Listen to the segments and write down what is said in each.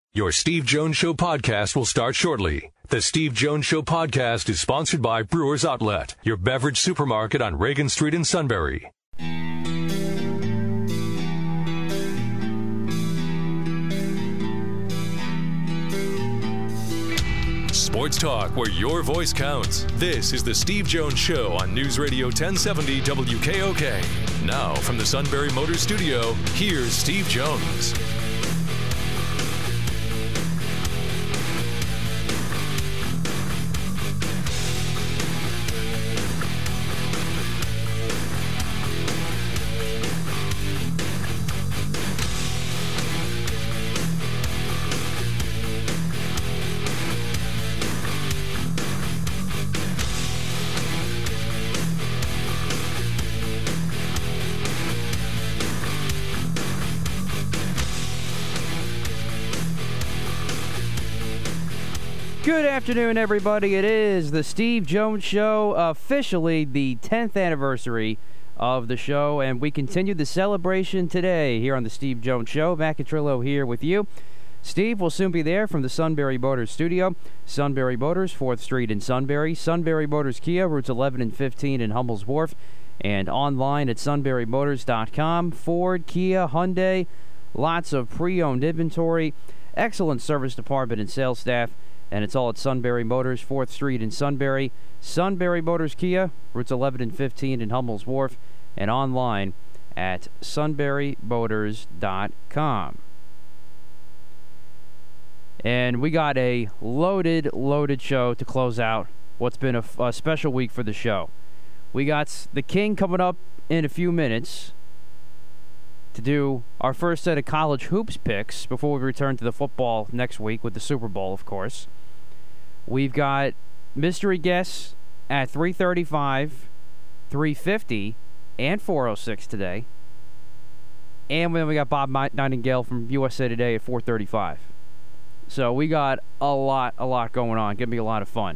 Your Steve Jones Show podcast will start shortly. The Steve Jones Show podcast is sponsored by Brewers Outlet, your beverage supermarket on Reagan Street in Sunbury. Sports talk where your voice counts. This is the Steve Jones Show on News Radio 1070 WKOK. Now, from the Sunbury Motors Studio, here's Steve Jones. Good afternoon, everybody. It is the Steve Jones Show, officially the 10th anniversary of the show, and we continue the celebration today here on the Steve Jones Show. Matt Catrillo here with you. Steve will soon be there from the Sunbury Motors studio. Sunbury Motors, 4th Street in Sunbury. Sunbury Motors Kia, routes 11 and 15 in Hummel's Wharf, and online at sunburymotors.com. Ford, Kia, Hyundai, lots of pre-owned inventory, excellent service department and sales staff. And it's all at Sunbury Motors, 4th Street in Sunbury. Sunbury Motors Kia, routes 11 and 15 in Hummel's Wharf, and online at sunburymotors.com. And we got a loaded show to close out what's been a special week for the show. We got the King coming up in a few minutes to do our first set of college hoops picks before we return to the football next week with the Super Bowl, of course. We've got mystery guests at 3:35, 3:50, and 4:06 today. And then we got Bob Nightingale from USA Today at 4:35. So we got a lot going on. Gonna be a lot of fun.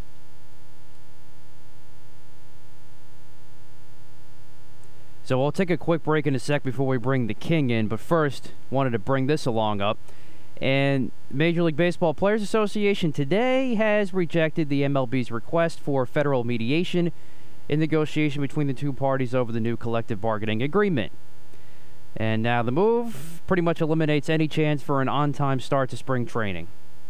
So we'll take a quick break in a sec before we bring the King in. But first, wanted to bring this along up. And Major League Baseball Players Association today has rejected the MLB's request for federal mediation in negotiation between the two parties over the new collective bargaining agreement. And now the move pretty much eliminates any chance for an on-time start to spring training.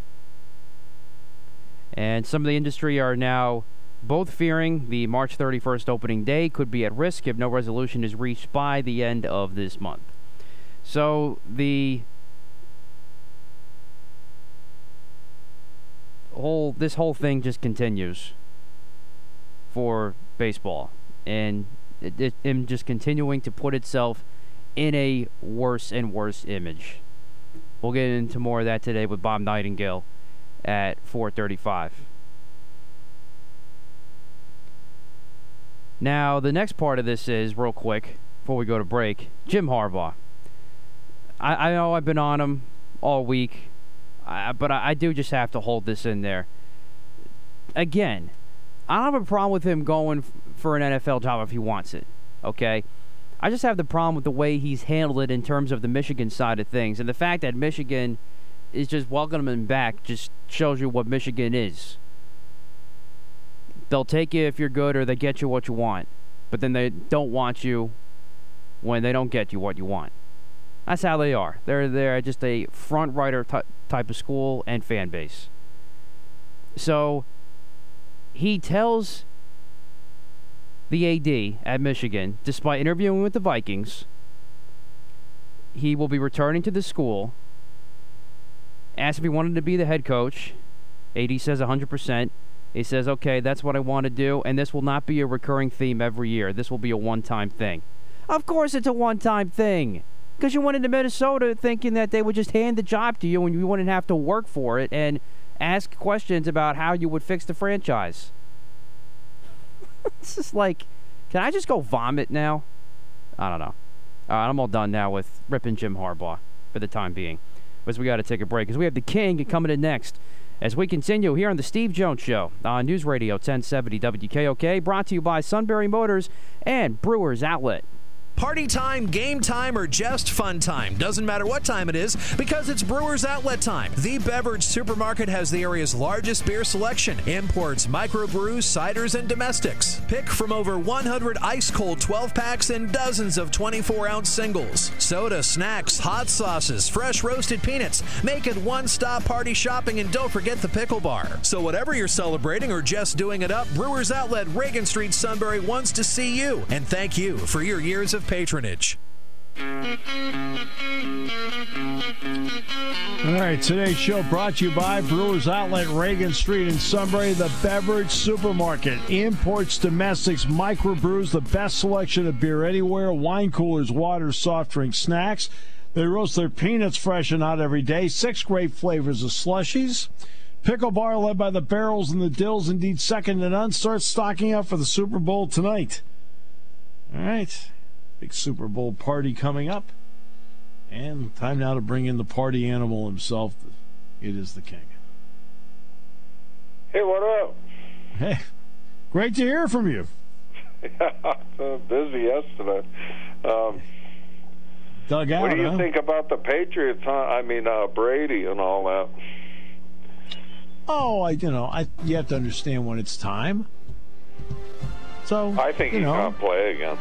And some of the industry are now both fearing the March 31st opening day could be at risk if no resolution is reached by the end of this month. So this whole thing just continues for baseball, and it just continuing to put itself in a worse and worse image. We'll get into more of that today with Bob Nightingale at 4:35. Now, the next part of this is, real quick, before we go to break, Jim Harbaugh. I know I've been on him all week, but I do just have to hold this in there. Again, I don't have a problem with him going for an NFL job if he wants it, okay? I just have the problem with the way he's handled it in terms of the Michigan side of things. And the fact that Michigan is just welcoming him back just shows you what Michigan is. They'll take you if you're good, or they get you what you want. But then they don't want you when they don't get you what you want. That's how they are. They're just a front-rider type of school and fan base. So he tells the AD at Michigan, despite interviewing with the Vikings, he will be returning to the school. Asked if he wanted to be the head coach. AD says 100%. He says, okay, that's what I want to do, and this will not be a recurring theme every year. This will be a one-time thing. Of course it's a one-time thing, because you went into Minnesota thinking that they would just hand the job to you and you wouldn't have to work for it and ask questions about how you would fix the franchise. It's just like, can I just go vomit now? I don't know. All right, I'm all done now with ripping Jim Harbaugh for the time being. But we got to take a break because we have the King coming in next as we continue here on the Steve Jones Show on News Radio 1070 WKOK, brought to you by Sunbury Motors and Brewers Outlet. Party time, game time, or just fun time. Doesn't matter what time it is because it's Brewers Outlet time. The Beverage Supermarket has the area's largest beer selection. Imports, microbrews, ciders, and domestics. Pick from over 100 ice-cold 12-packs and dozens of 24-ounce singles. Soda, snacks, hot sauces, fresh roasted peanuts. Make it one-stop party shopping, and don't forget the pickle bar. So whatever you're celebrating or just doing it up, Brewers Outlet, Reagan Street, Sunbury wants to see you. And thank you for your years of patronage. All right, today's show brought to you by Brewers Outlet, Reagan Street in Sunbury, the Beverage Supermarket. Imports, domestics, microbrews, the best selection of beer anywhere, wine coolers, water, soft drinks, snacks. They roast their peanuts fresh and hot every day. 6 great flavors of slushies. Pickle bar led by the barrels and the dills, indeed second to none. Start stocking up for the Super Bowl tonight. All right. Big Super Bowl party coming up. And time now to bring in the party animal himself. It is the king. Hey, what up? Hey, great to hear from you. Yeah, busy yesterday. Dug out, what do you huh? think about the Patriots? Brady and all that. Oh, you have to understand when it's time. So I think he's going to play again.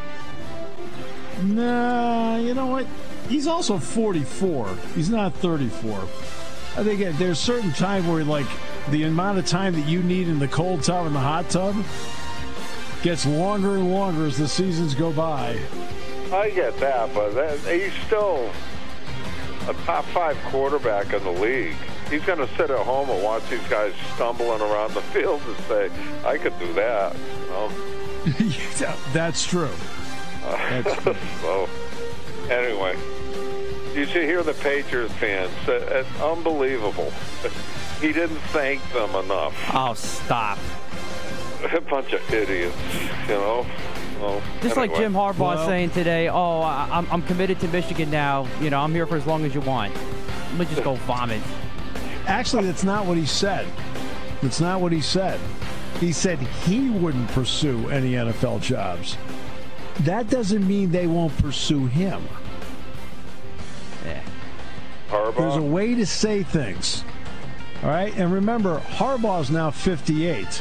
Nah, you know what? He's also 44. He's not 34. I think there's certain time where, like, the amount of time that you need in the cold tub and the hot tub gets longer and longer as the seasons go by. I get that, but he's still a top 5 quarterback in the league. He's going to sit at home and watch these guys stumbling around the field and say, I could do that. Yeah, that's true. That's true. So, anyway, you should hear the Patriots fans. It's unbelievable. He didn't thank them enough. Oh, stop. A bunch of idiots, Well, Just anyway. like Jim Harbaugh saying today, I'm committed to Michigan now. I'm here for as long as you want. Let me just go vomit. Actually, that's not what he said. That's not what he said. He said he wouldn't pursue any NFL jobs. That doesn't mean they won't pursue him. Yeah. Harbaugh? There's a way to say things. All right? And remember, Harbaugh's now 58.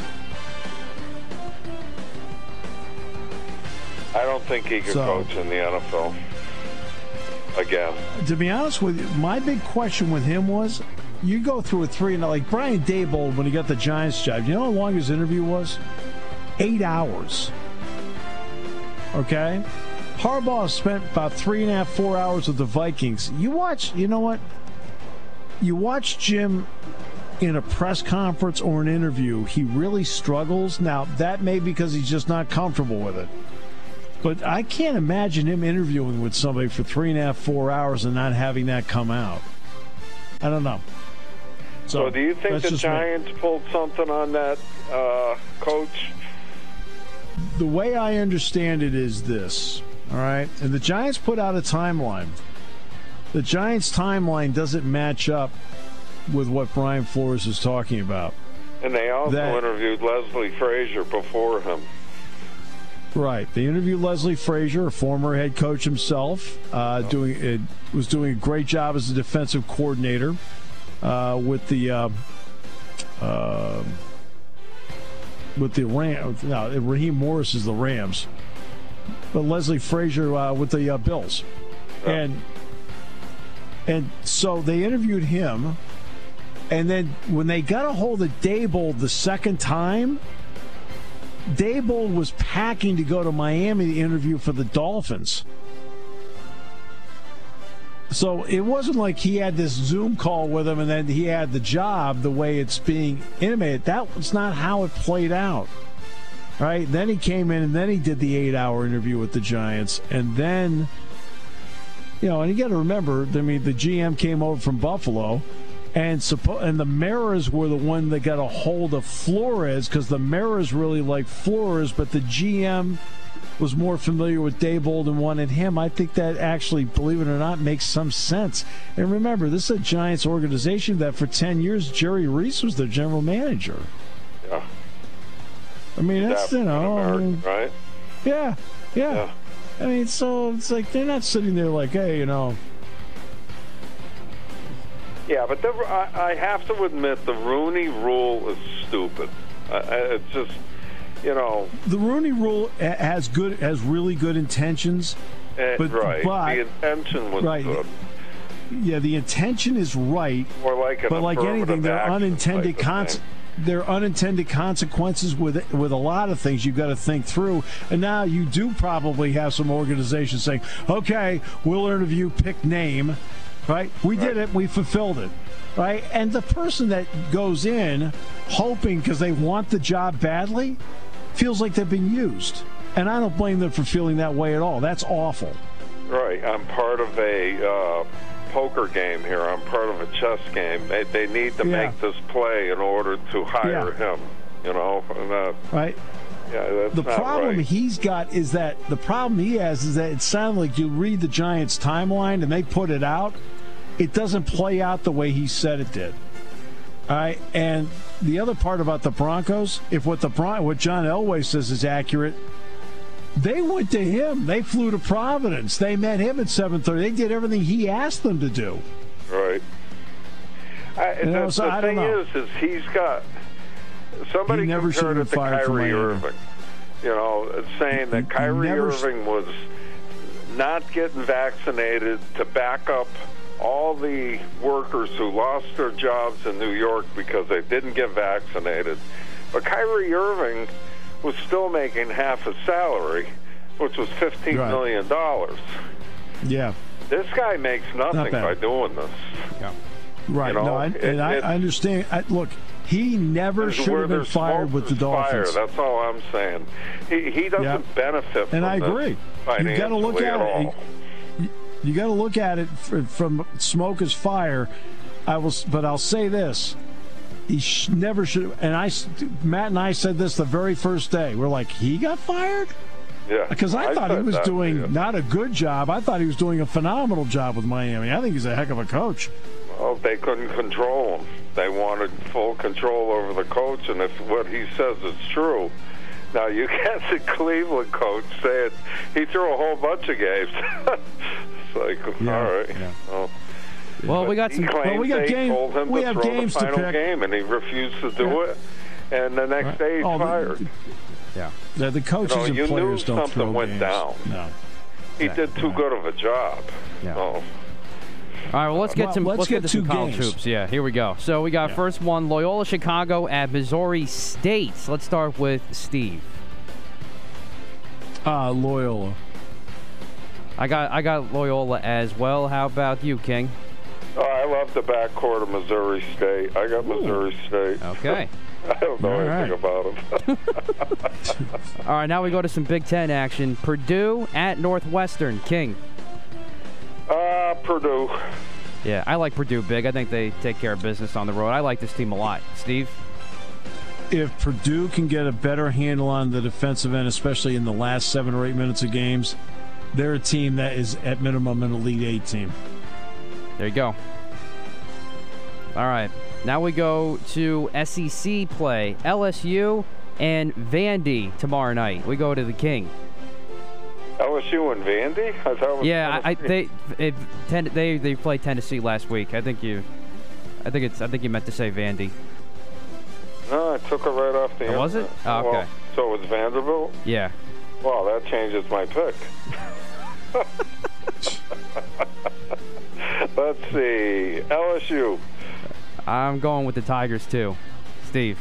I don't think he could coach in the NFL again. To be honest with you, my big question with him was, you go through a 3 and like Brian Daboll when he got the Giants job. You know how long his interview was? 8 hours. Okay? Harbaugh spent about 3.5, 4 hours with the Vikings. You watch Jim in a press conference or an interview, he really struggles. Now, that may be because he's just not comfortable with it. But I can't imagine him interviewing with somebody for 3.5, 4 hours and not having that come out. I don't know. So do you think the Giants pulled something on that coach? The way I understand it is this, all right? And the Giants put out a timeline. The Giants' timeline doesn't match up with what Brian Flores is talking about. And they also interviewed Leslie Frazier before him. Right. They interviewed Leslie Frazier, a former head coach himself, was doing a great job as a defensive coordinator with the Rams. No, Raheem Morris is the Rams, but Leslie Frazier with the Bills, and so they interviewed him, and then when they got a hold of Daboll the second time, Daboll was packing to go to Miami to interview for the Dolphins. So it wasn't like he had this Zoom call with him and then he had the job the way it's being intimated. That was not how it played out. Right? Then he came in and then he did the 8-hour interview with the Giants. And then, and you got to remember, I mean, the GM came over from Buffalo. And the Maras were the one that got a hold of Flores because the Maras really liked Flores, but the GM was more familiar with Daboll and wanted him. I think that actually, believe it or not, makes some sense. And remember, this is a Giants organization that for 10 years, Jerry Reese was their general manager. Yeah. I mean, that's, American, right? Yeah. I mean, so it's like they're not sitting there like, hey, you know. Yeah, but I have to admit the Rooney Rule is stupid. It's just, you know. The Rooney Rule has really good intentions. But the intention was good. Yeah, the intention is right. More like but like anything, there are unintended consequences with a lot of things you've got to think through. And now you do probably have some organizations saying, okay, we'll interview, pick name. Right? We did it. We fulfilled it. Right? And the person that goes in hoping because they want the job badly feels like they've been used. And I don't blame them for feeling that way at all. That's awful. Right. I'm part of a poker game here. I'm part of a chess game. They need to make this play in order to hire him. You know? And, right. Yeah, that's the problem right. he's got is that the problem he has is that it sounded like you read the Giants' timeline and they put it out. It doesn't play out the way he said it did. All right, and the other part about the Broncos, if what John Elway says is accurate, they went to him. They flew to Providence. They met him at 7:30. They did everything he asked them to do. Right. The thing is he's got somebody compared it to Kyrie Irving. You know, saying that Kyrie Irving was not getting vaccinated to back up all the workers who lost their jobs in New York because they didn't get vaccinated. But Kyrie Irving was still making half his salary, which was $15 million. Yeah. This guy makes nothing by doing this. Yeah. Right. You know, no, I understand. Look, he never should have been fired with the Dolphins. That's all I'm saying. He doesn't benefit from and I agree. You've got to look at it. You got to look at it from smoke is fire. But I'll say this: he never should. And Matt and I said this the very first day. We're like, he got fired. Yeah. Because I thought he was doing not a good job. I thought he was doing a phenomenal job with Miami. I think he's a heck of a coach. Well, they couldn't control him. They wanted full control over the coach, and if what he says is true. Now, you get the Cleveland coach saying he threw a whole bunch of games. It's like, all right. Yeah. Well, we got some. We got games. Told him we to have throw games the final to pick. game, and he refused to do it. And the next day, he's fired. Yeah. The coaches and players don't throw something went games. down. No. He did too good of a job. Yeah. So. All right, well, let's get to some college hoops. Yeah, here we go. So we got first one, Loyola Chicago at Missouri State. Let's start with Steve. Loyola. I got Loyola as well. How about you, King? Oh, I love the backcourt of Missouri State. I got Missouri State. Okay. I don't know anything about them. All right, now we go to some Big Ten action. Purdue at Northwestern. King. Purdue. Yeah, I like Purdue big. I think they take care of business on the road. I like this team a lot. Steve? If Purdue can get a better handle on the defensive end, especially in the last 7 or 8 minutes of games, they're a team that is at minimum an Elite 8 team. There you go. All right. Now we go to SEC play. LSU and Vandy tomorrow night. We go to the King. LSU and Vandy? I thought it was they played Tennessee last week. I think you meant to say Vandy. No, I took it right off the end. Was it? Oh, okay. Well, so it's Vanderbilt? Yeah. Well, that changes my pick. Let's see. LSU. I'm going with the Tigers, too. Steve.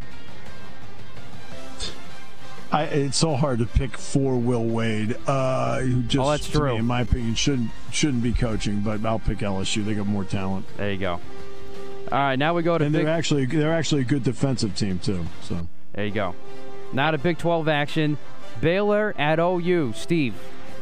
It's so hard to pick for Will Wade. Who just, that's true. To me, in my opinion, shouldn't be coaching, but I'll pick LSU. They got more talent. There you go. All right, now we go to they're actually a good defensive team too. So there you go. Now to Big 12 action. Baylor at OU. Steve.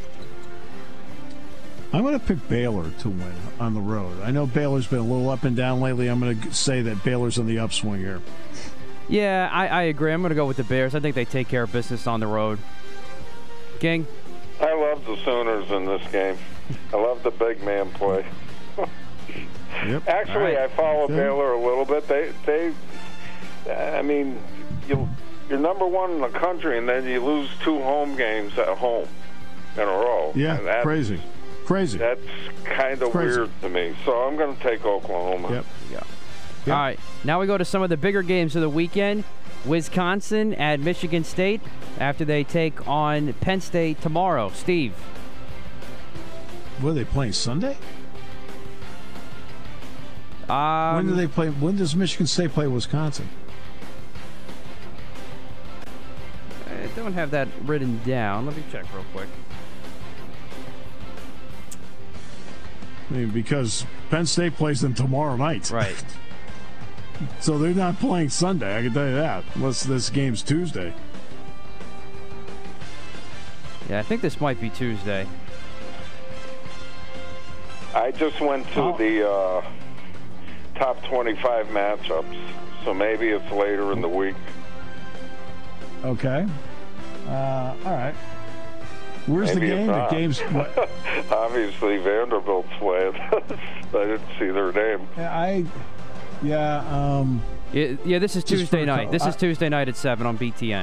I'm going to pick Baylor to win on the road. I know Baylor's been a little up and down lately. I'm going to say that Baylor's on the upswing here. Yeah, I agree. I'm going to go with the Bears. I think they take care of business on the road. King? I love the Sooners in this game. I love the big man play. Yep. Actually, I follow Baylor a little bit. I mean, you're number one in the country, and then you lose 2 home games at home. in a row. Yeah, crazy. That's kind of weird to me. So I'm going to take Oklahoma. Yep. Yep. All right, now we go to some of the bigger games of the weekend. Wisconsin at Michigan State after they take on Penn State tomorrow. Steve. What are they playing, Sunday? When do they play? When does Michigan State play Wisconsin? I don't have that written down. Let me check real quick. I mean, because Penn State plays them tomorrow night. Right. So they're not playing Sunday, I can tell you that, unless this game's Tuesday. Yeah, I think this might be Tuesday. I just went to the top 25 matchups, so maybe it's later in the week. Okay. All right. Where's maybe the game? The game's what? Obviously Vanderbilt's playing. I didn't see their name. Yeah, this is Tuesday night. This is Tuesday night at 7 on BTN.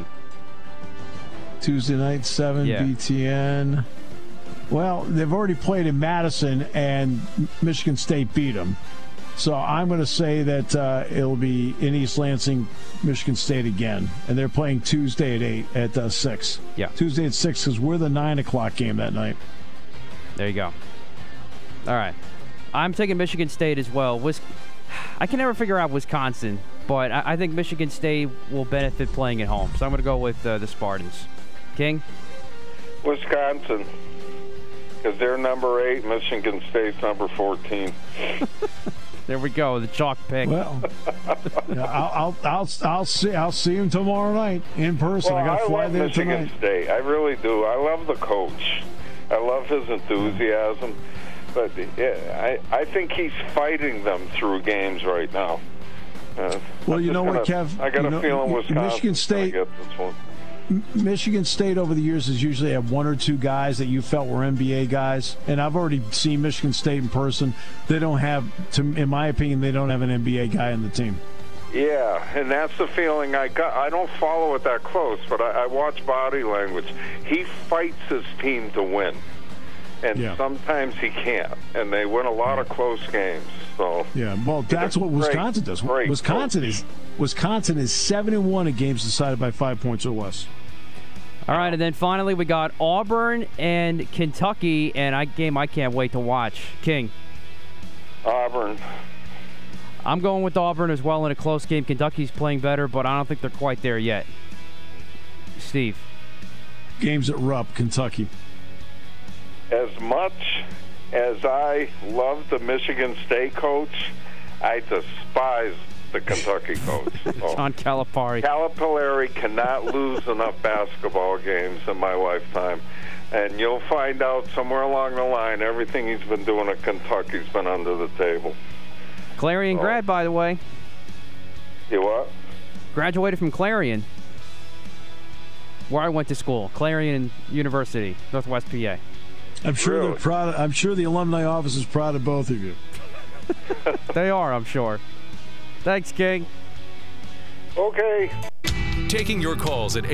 Tuesday night, 7, yeah. BTN. Well, they've already played in Madison, and Michigan State beat them. So I'm going to say that it'll be in East Lansing, Michigan State again. And they're playing Tuesday at 6. Yeah. Tuesday at 6 because we're the 9 o'clock game that night. There you go. All right. I'm taking Michigan State as well. I can never figure out Wisconsin, but I think Michigan State will benefit playing at home. So I'm going to go with the Spartans. King? Wisconsin, because they're number 8, Michigan State's number 14. There we go, the chalk pick. Well, yeah, I'll see him tomorrow night in person. Well, I got to fly there Michigan tonight. State. I really do. I love the coach. I love his enthusiasm. But yeah, I think he's fighting them through games right now. Well, you know what, Kev? I got a feeling Wisconsin get this one. Michigan State over the years has usually had 1 or 2 guys that you felt were NBA guys, and I've already seen Michigan State in person. They don't have, in my opinion, they don't have an NBA guy on the team. Yeah, and that's the feeling I got. I don't follow it that close, but I watch body language. He fights his team to win, and sometimes he can't, and they win a lot of close games. So yeah, well, that's what Wisconsin does. Wisconsin is 7-1 in games decided by 5 points or less. All right, and then finally we got Auburn and Kentucky, and a game I can't wait to watch. King. Auburn. I'm going with Auburn as well in a close game. Kentucky's playing better, but I don't think they're quite there yet. Steve. Games at Rupp, Kentucky. As much as I love the Michigan State coach, I despise the Kentucky coach. John Calipari. Calipari cannot lose enough basketball games in my lifetime. And you'll find out somewhere along the line, everything he's been doing at Kentucky's been under the table. Clarion grad, by the way. You what? Graduated from Clarion, where I went to school. Clarion University, Northwest PA. I'm sure they're proud. I'm sure the alumni office is proud of both of you. They are, I'm sure. Thanks, King. Okay. Taking your calls at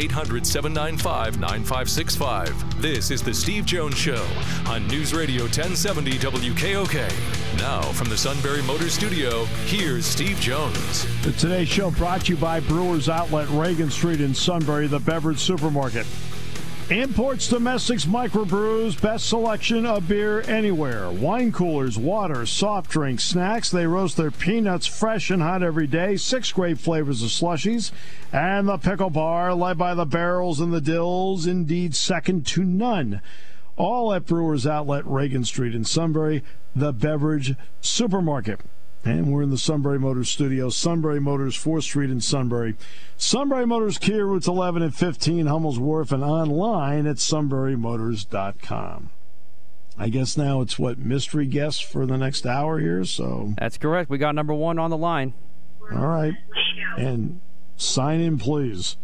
800-795-9565. This is the Steve Jones Show on News Radio 1070 WKOK. Now, from the Sunbury Motors Studio, here's Steve Jones. The Today Show brought to you by Brewers Outlet, Reagan Street in Sunbury, the beverage supermarket. Imports, domestics, microbrews, best selection of beer anywhere. Wine coolers, water, soft drinks, snacks. They roast their peanuts fresh and hot every day. 6 great flavors of slushies. And the pickle bar, led by the barrels and the dills, indeed second to none. All at Brewers Outlet, Reagan Street in Sunbury, the beverage supermarket. And we're in the Sunbury Motors studio. Sunbury Motors, 4th Street in Sunbury. Sunbury Motors, Kia, routes 11 and 15, Hummel's Wharf, and online at sunburymotors.com. I guess now it's mystery guests for the next hour here, so. That's correct. We got number 1 on the line. All right. And sign in, please.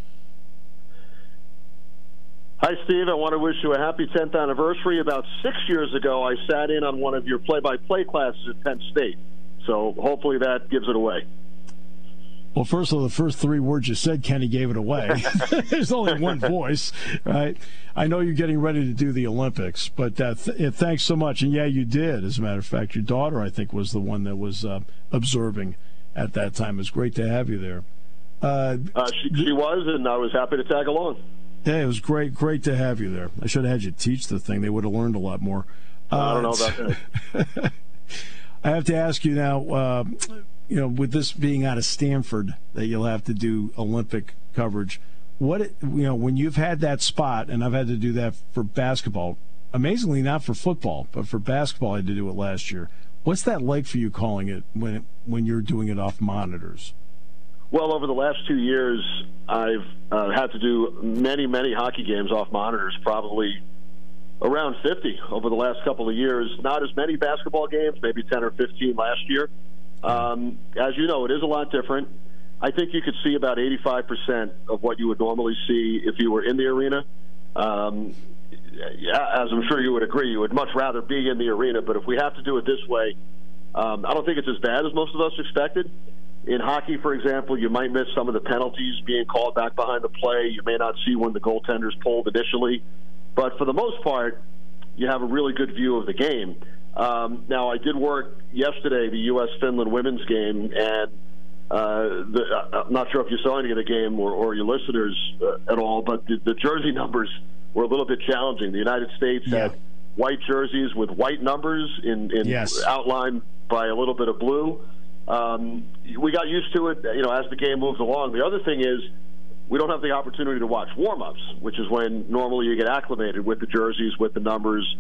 Hi, Steve. I want to wish you a happy 10th anniversary. About 6 years ago, I sat in on one of your play-by-play classes at Penn State. So hopefully that gives it away. Well, first of all, the first three words you said, Kenny gave it away. There's only one voice, right? I know you're getting ready to do the Olympics, but thanks so much. And, yeah, you did. As a matter of fact, your daughter, I think, was the one that was observing at that time. It was great to have you there. She was, and I was happy to tag along. Yeah, it was great to have you there. I should have had you teach the thing. They would have learned a lot more. I don't know about that. I have to ask you now, with this being out of Stanford, that you'll have to do Olympic coverage. When you've had that spot, and I've had to do that for basketball, amazingly not for football, but for basketball, I had to do it last year. What's that like for you calling it when you're doing it off monitors? Well, over the last 2 years, I've had to do many, many hockey games off monitors, probably around 50 over the last couple of years. Not as many basketball games, maybe 10 or 15 last year. As you know, it is a lot different. I think you could see about 85% of what you would normally see if you were in the arena. As I'm sure you would agree, you would much rather be in the arena. But if we have to do it this way, I don't think it's as bad as most of us expected. In hockey, for example, you might miss some of the penalties being called back behind the play. You may not see when the goaltender's pulled initially. But for the most part, you have a really good view of the game. Now, I did work yesterday, the U.S.-Finland women's game, and I'm not sure if you saw any of the game or your listeners at all, but the jersey numbers were a little bit challenging. The United States had white jerseys with white numbers in outlined by a little bit of blue. We got used to it, as the game moves along. The other thing is we don't have the opportunity to watch warm-ups, which is when normally you get acclimated with the jerseys, with the numbers.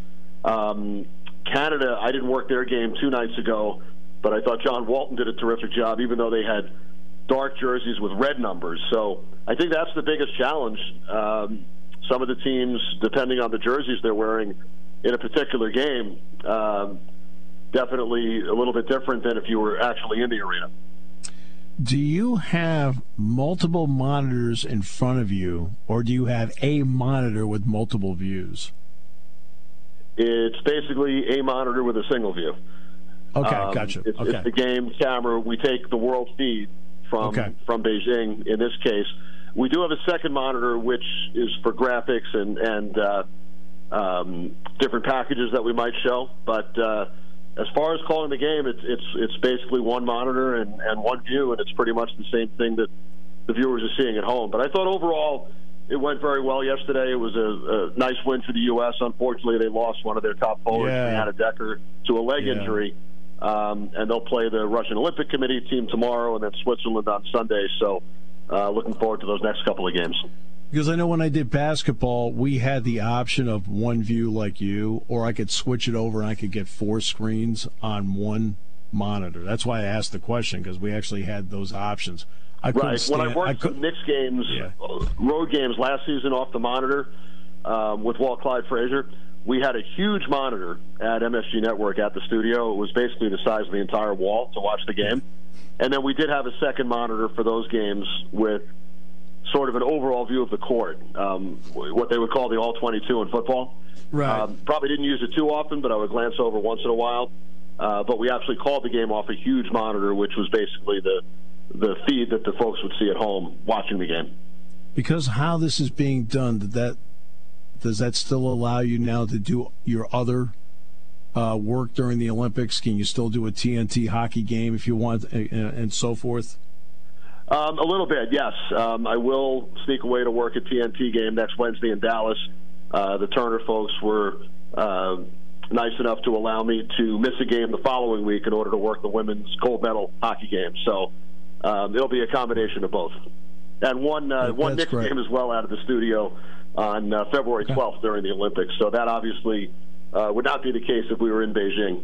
Canada, I didn't work their game 2 nights ago, but I thought John Walton did a terrific job, even though they had dark jerseys with red numbers. So I think that's the biggest challenge. Some of the teams, depending on the jerseys they're wearing in a particular game, definitely a little bit different than if you were actually in the arena. Do you have multiple monitors in front of you, or do you have a monitor with multiple views? It's basically a monitor with a single view. Okay, gotcha. It's the game camera. We take the world feed from Beijing in this case. We do have a second monitor, which is for graphics and different packages that we might show. But as far as calling the game, it's basically one monitor and one view, and it's pretty much the same thing that the viewers are seeing at home. But I thought overall it went very well yesterday. It was a nice win for the U.S. Unfortunately, they lost one of their top forwards, Brianna Decker, to a leg injury. And they'll play the Russian Olympic Committee team tomorrow and then Switzerland on Sunday. So looking forward to those next couple of games. Because I know when I did basketball, we had the option of one view like you, or I could switch it over and I could get 4 screens on one monitor. That's why I asked the question, because we actually had those options. When I worked Knicks games, road games last season off the monitor with Walt Clyde Frazier, we had a huge monitor at MSG Network at the studio. It was basically the size of the entire wall to watch the game. And then we did have a second monitor for those games with sort of an overall view of the court, what they would call the All-22 in football. Right. Probably didn't use it too often, but I would glance over once in a while. But we actually called the game off a huge monitor, which was basically the feed that the folks would see at home watching the game. Because how this is being done, does that still allow you now to do your other work during the Olympics? Can you still do a TNT hockey game if you want, and so forth? A little bit, yes. I will sneak away to work a TNT game next Wednesday in Dallas. The Turner folks were nice enough to allow me to miss a game the following week in order to work the women's gold medal hockey game. So it'll be a combination of both. And one Knicks game as well out of the studio on February 12th during the Olympics. So that obviously would not be the case if we were in Beijing.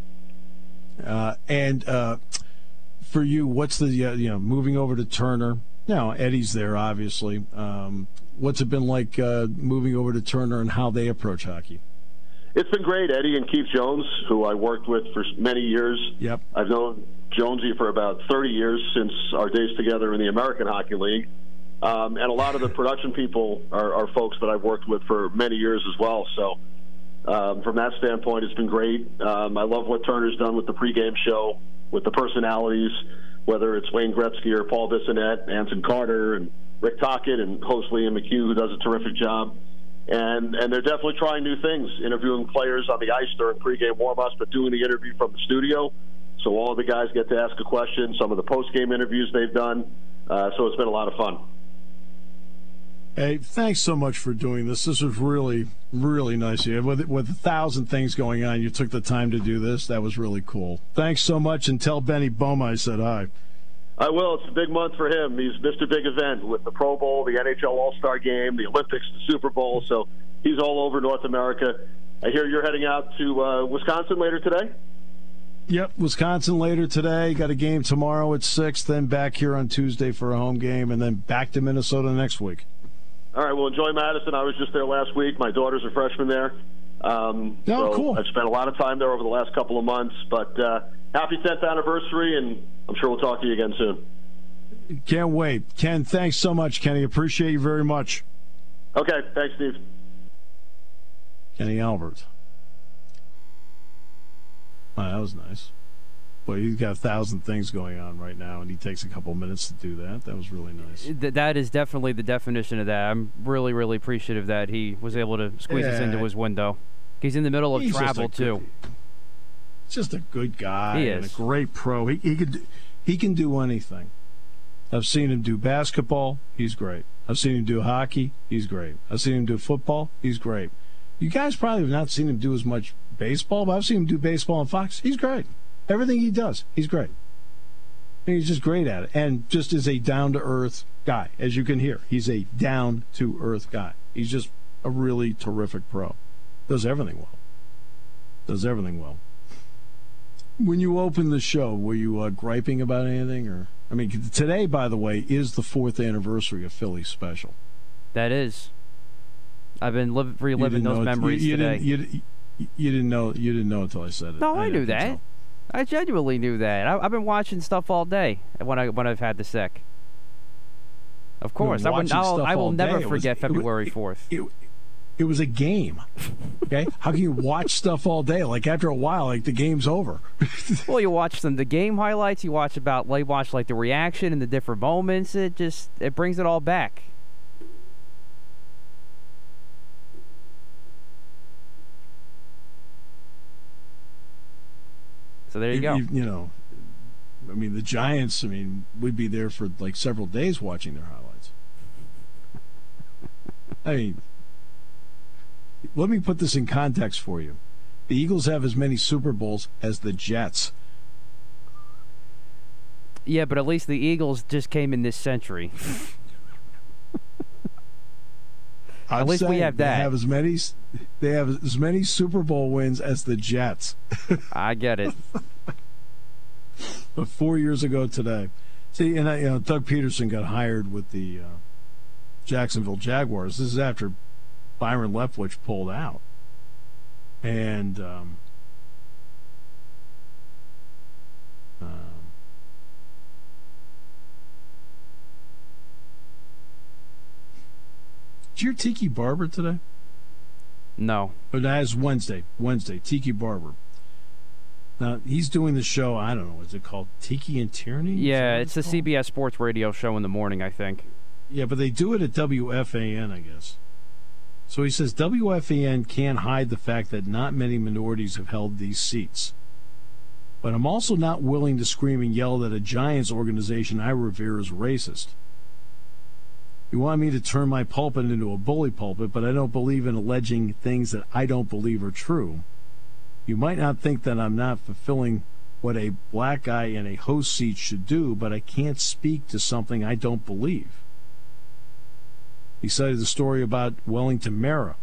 And for you, what's the moving over to Turner? Now Eddie's there, obviously. What's it been like moving over to Turner and how they approach hockey? It's been great. Eddie and Keith Jones, who I worked with for many years. Yep. I've known Jonesy for about 30 years since our days together in the American Hockey League. And a lot of the production people are folks that I've worked with for many years as well. So from that standpoint, it's been great. I love what Turner's done with the pregame show, with the personalities. whether it's Wayne Gretzky or Paul Bissonnette, Anson Carter, and Rick Tocchet, and host Liam McHugh, who does a terrific job. And they're definitely trying new things, interviewing players on the ice during pregame warm-ups, but doing the interview from the studio. So all the guys get to ask a question, some of the post-game interviews they've done. So it's been a lot of fun. Hey, thanks so much for doing this. This was really, really nice. With 1,000 things going on, you took the time to do this. That was really cool. Thanks so much, and tell Benny Boma I said hi. I will. It's a big month for him. He's Mr. Big Event with the Pro Bowl, the NHL All-Star Game, the Olympics, the Super Bowl. So he's all over North America. I hear you're heading out to Wisconsin later today? Yep, Wisconsin later today. Got a game tomorrow at 6, then back here on Tuesday for a home game, and then back to Minnesota next week. All right, well, enjoy Madison. I was just there last week. My daughter's a freshman there. So cool. I've spent a lot of time there over the last couple of months. But happy 10th anniversary, and I'm sure we'll talk to you again soon. Can't wait. Ken, thanks so much, Kenny. Appreciate you very much. Okay, thanks, Steve. Kenny Albert. Oh, that was nice. Well, he's got 1,000 things going on right now, and he takes a couple minutes to do that. That was really nice. That is definitely the definition of that. I'm really, really appreciative that he was able to squeeze us into his window. He's in the middle of travel, too. He's just a good guy. He is. And a great pro. He can do anything. I've seen him do basketball. He's great. I've seen him do hockey. He's great. I've seen him do football. He's great. You guys probably have not seen him do as much baseball, but I've seen him do baseball on Fox. He's great. Everything he does, he's great. And he's just great at it. And just is a down-to-earth guy, as you can hear. He's a down-to-earth guy. He's just a really terrific pro. Does everything well. When you opened the show, were you griping about anything? Or I mean, today, by the way, is the 4th anniversary of Philly Special. That is. I've been reliving those memories today. You didn't know until I said it. No, I knew that. I genuinely knew that. I've been watching stuff all day when I've had the sick. Of course, I will never forget February 4th. It was a game. Okay, how can you watch stuff all day? Like after a while, like the game's over. Well, you watch the game highlights. You watch like the reaction and the different moments. It brings it all back. So there you go. You know, I mean, the Giants, we'd be there for like several days watching their highlights. I mean, let me put this in context for you. The Eagles have as many Super Bowls as the Jets. Yeah, but at least the Eagles just came in this century. At least we have that. They have as many Super Bowl wins as the Jets. I get it. But 4 years ago today, see, and Doug Peterson got hired with the Jacksonville Jaguars. This is after Byron Leftwich pulled out, and did you hear Tiki Barber today? No. But that is Wednesday, Tiki Barber. Now, he's doing the show, I don't know, is it called Tiki and Tierney? Yeah, it's the CBS Sports Radio show in the morning, I think. Yeah, but they do it at WFAN, I guess. So he says WFAN can't hide the fact that not many minorities have held these seats. But I'm also not willing to scream and yell that a Giants organization I revere is racist. You want me to turn my pulpit into a bully pulpit, but I don't believe in alleging things that I don't believe are true. You might not think that I'm not fulfilling what a black guy in a host seat should do, but I can't speak to something I don't believe. He cited the story about Wellington Mara.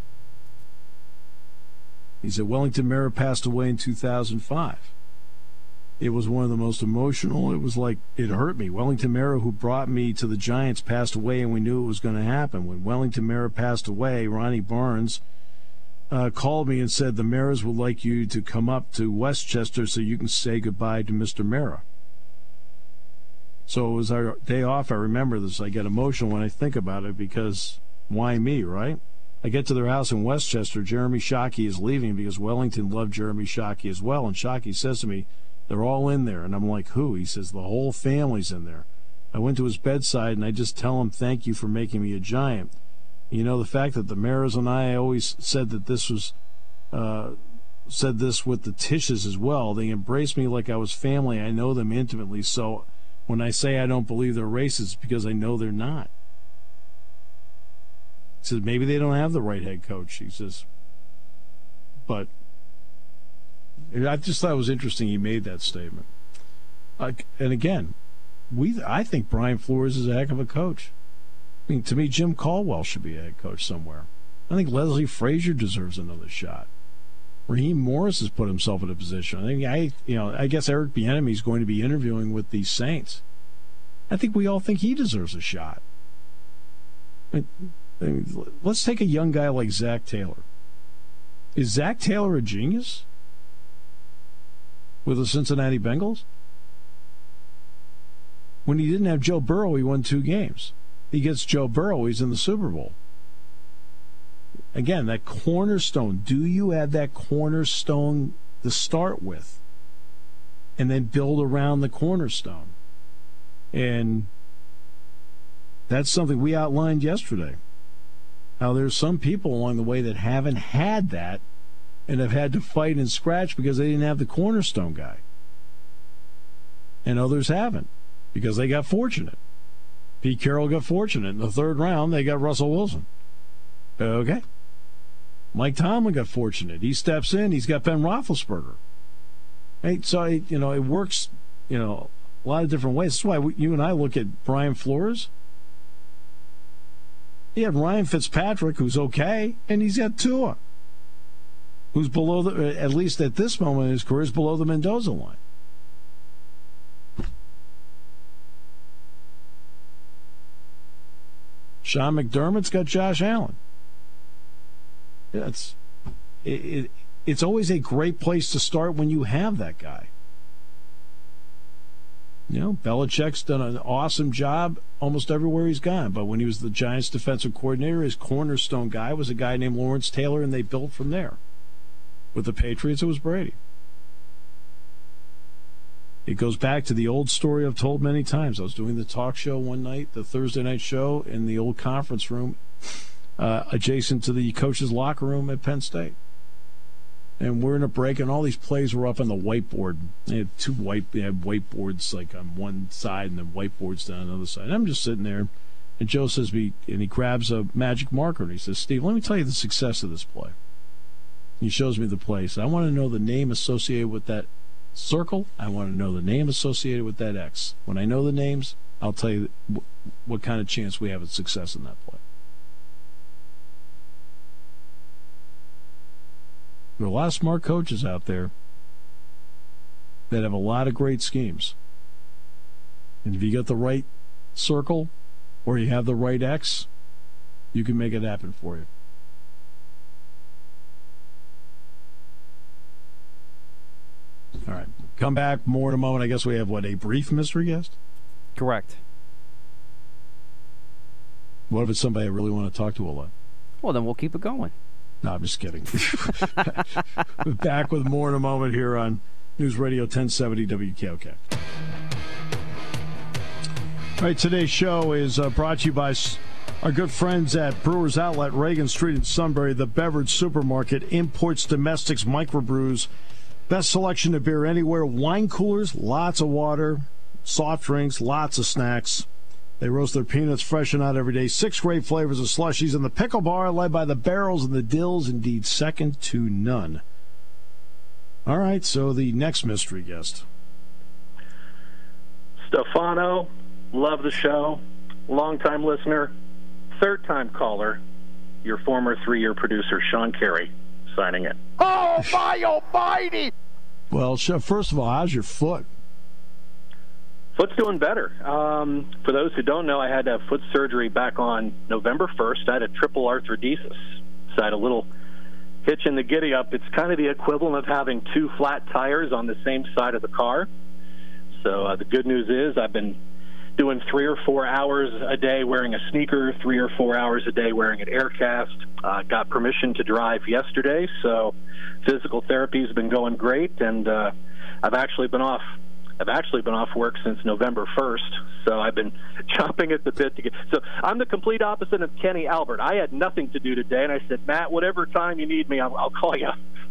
He said Wellington Mara passed away in 2005. It was one of the most emotional. It was like, it hurt me. Wellington Mara, who brought me to the Giants, passed away, and we knew it was going to happen. When Wellington Mara passed away, Ronnie Barnes called me and said, the Maras would like you to come up to Westchester so you can say goodbye to Mr. Mara. So it was our day off. I remember this. I get emotional when I think about it because why me, right? I get to their house in Westchester. Jeremy Shockey is leaving because Wellington loved Jeremy Shockey as well. And Shockey says to me, They're all in there. And I'm like, who? He says, the whole family's in there. I went to his bedside, and I just tell him, thank you for making me a Giant. You know, the fact that the Maras and I always said that this was, said this with the Tisches as well. They embraced me like I was family. I know them intimately. So when I say I don't believe they're racist, it's because I know they're not. He says, maybe they don't have the right head coach. He says, but I just thought it was interesting he made that statement. And again, I think Brian Flores is a heck of a coach. I mean, to me, Jim Caldwell should be a head coach somewhere. I think Leslie Frazier deserves another shot. Raheem Morris has put himself in a position. I guess Eric Bieniemy is going to be interviewing with the Saints. I think we all think he deserves a shot. I mean, let's take a young guy like Zach Taylor. Is Zach Taylor a genius with the Cincinnati Bengals? When he didn't have Joe Burrow, he won 2 games. He gets Joe Burrow, he's in the Super Bowl. Again, that cornerstone. Do you have that cornerstone to start with? And then build around the cornerstone. And that's something we outlined yesterday. How there's some people along the way that haven't had that and have had to fight and scratch because they didn't have the cornerstone guy. And others haven't because they got fortunate. Pete Carroll got fortunate. In the 3rd round, they got Russell Wilson. Okay. Mike Tomlin got fortunate. He steps in. He's got Ben Roethlisberger. Right? So, it works, a lot of different ways. That's why you and I look at Brian Flores. He had Ryan Fitzpatrick, who's okay, and he's got Tua, who's below at least at this moment in his career, is below the Mendoza line. Sean McDermott's got Josh Allen. It's always a great place to start when you have that guy. Belichick's done an awesome job almost everywhere he's gone. But when he was the Giants' defensive coordinator, his cornerstone guy was a guy named Lawrence Taylor, and they built from there. With the Patriots, it was Brady. It goes back to the old story I've told many times. I was doing the talk show one night, the Thursday night show, in the old conference room adjacent to the coach's locker room at Penn State. And we're in a break, and all these plays were up on the whiteboard. They had whiteboards like on one side and then whiteboards down on the other side. And I'm just sitting there, and Joe says and he grabs a magic marker, and he says, Steve, let me tell you the success of this play. He shows me the play. He says, I want to know the name associated with that circle. I want to know the name associated with that X. When I know the names, I'll tell you what kind of chance we have at success in that play. There are a lot of smart coaches out there that have a lot of great schemes. And if you get the right circle or you have the right X, you can make it happen for you. All right. Come back, more in a moment. I guess we have, a brief mystery guest? Correct. What if it's somebody I really want to talk to a lot? Well, then we'll keep it going. No, I'm just kidding. Back with more in a moment here on News Radio 1070 WKOK. All right, today's show is brought to you by our good friends at Brewers Outlet, Reagan Street in Sunbury, the beverage supermarket, imports, domestics, microbrews, best selection of beer anywhere, wine coolers, lots of water, soft drinks, lots of snacks. They roast their peanuts fresh and out every day. 6 great flavors of slushies, and the pickle bar led by the barrels and the dills, indeed second to none. All right, so the next mystery guest. Stefano, love the show, long-time listener, third-time caller, your former 3-year producer, Sean Carey, signing in. Oh, my almighty! Well, first of all, how's your foot? Foot's doing better. For those who don't know, I had to have foot surgery back on November 1st. I had a triple arthrodesis. So I had a little hitch in the giddy-up. It's kind of the equivalent of having 2 flat tires on the same side of the car. So the good news is I've been doing 3 or 4 hours a day wearing a sneaker, 3 or 4 hours a day wearing an air cast. Got permission to drive yesterday, so physical therapy has been going great, and I've actually been off work since November 1st, so I've been chomping at the bit to get. So I'm the complete opposite of Kenny Albert. I had nothing to do today, and I said, Matt, whatever time you need me, I'll call you.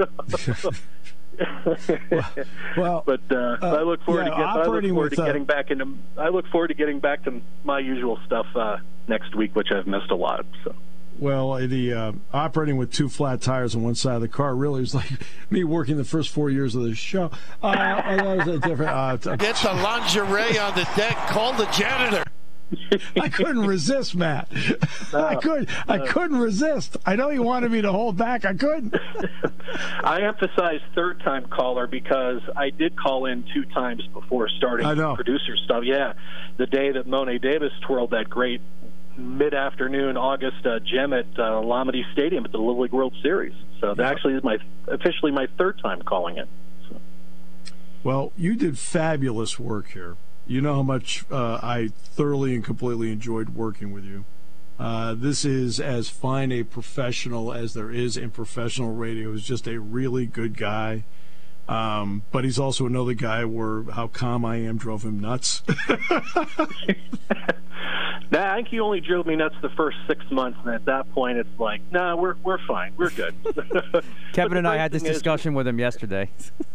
But I look forward to getting back into. I look forward to getting back to my usual stuff next week, which I've missed a lot. So. Well, the operating with 2 flat tires on one side of the car really was like me working the first 4 years of the show. That was a different. Get the lingerie on the deck. Call the janitor. I couldn't resist, Matt. I couldn't resist. I know you wanted me to hold back. I couldn't. I emphasize third-time caller because I did call in 2 times before starting producer stuff. Yeah, the day that Monet Davis twirled that great mid-afternoon August gem at Lamade Stadium at the Little League World Series. So that actually is officially my 3rd time calling it. So. Well, you did fabulous work here. You know how much I thoroughly and completely enjoyed working with you. This is as fine a professional as there is in professional radio. He's just a really good guy. But he's also another guy where how calm I am drove him nuts. Nah, I think he only drove me nuts the first 6 months, and at that point, it's like, nah, we're fine, we're good. Kevin and I had this discussion with him yesterday.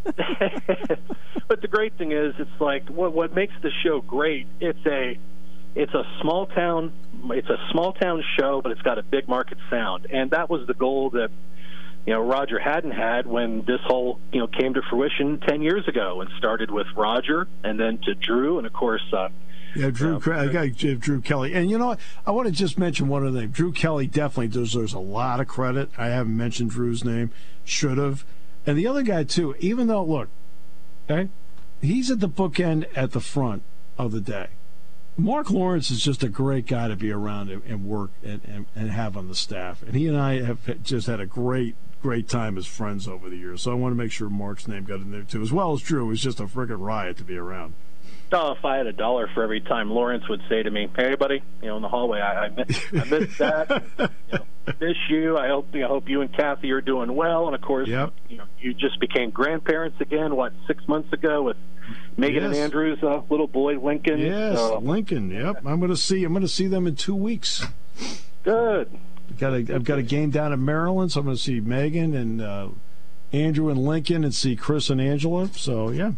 But the great thing is, it's like what makes the show great. It's a small town show, but it's got a big market sound, and that was the goal that Roger Haddon had when this whole came to fruition 10 years ago, and started with Roger, and then to Drew, and of course. Drew. I got to give Drew Kelly. And you know what? I want to just mention one other thing. Drew Kelly definitely deserves a lot of credit. I haven't mentioned Drew's name. Should have. And the other guy, too, even though, look, okay, he's at the bookend at the front of the day. Mark Lawrence is just a great guy to be around and work and have on the staff. And he and I have just had a great time as friends over the years. So I want to make sure Mark's name got in there, too, as well as Drew. It was just a friggin' riot to be around. Oh, if I had $1 for every time Lawrence would say to me, "Hey, buddy," in the hallway, I miss that. Miss you. I hope you and Kathy are doing well. And of course, you just became grandparents again. 6 months ago with Megan and Andrew's little boy Lincoln. Yes, Lincoln. Yep, I'm going to see them in 2 weeks. Good. I've got a game down in Maryland, so I'm going to see Megan and Andrew and Lincoln, and see Chris and Angela. So yeah.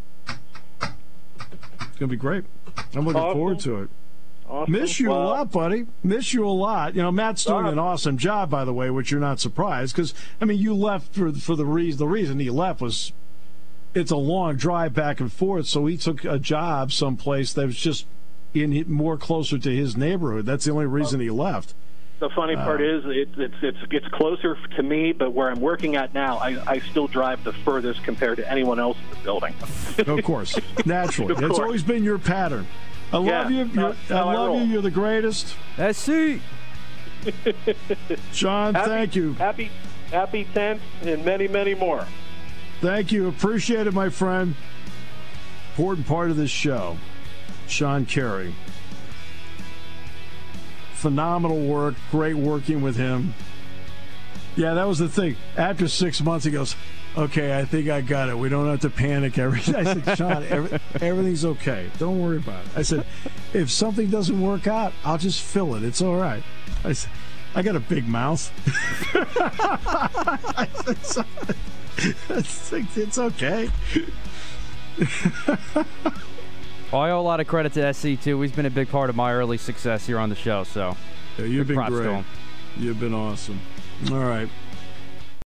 It's going to be great. I'm looking forward to it. Awesome. Miss you a lot, buddy. Miss you a lot. Matt's doing an awesome job, by the way, which you're not surprised, because, you left for the reason he left was it's a long drive back and forth, so he took a job someplace that was just more closer to his neighborhood. That's the only reason he left. The funny part is it's closer to me, but where I'm working at now, I still drive the furthest compared to anyone else in the building. Of course, naturally. It's always been your pattern. I love you. I love you. You're the greatest. SC. Sean, thank you. Happy 10th and many, many more. Thank you. Appreciate it, my friend. Important part of this show. Sean Carey. Phenomenal work. Great working with him. Yeah, that was the thing. After 6 months, he goes, "Okay, I think I got it. We don't have to panic." I said, "Sean, everything's okay. Don't worry about it." I said, "If something doesn't work out, I'll just fill it. It's all right." I said, "I got a big mouth." I said, "It's okay." Well, I owe a lot of credit to SC, too. He's been a big part of my early success here on the show. So you've been great. You've been awesome. All right.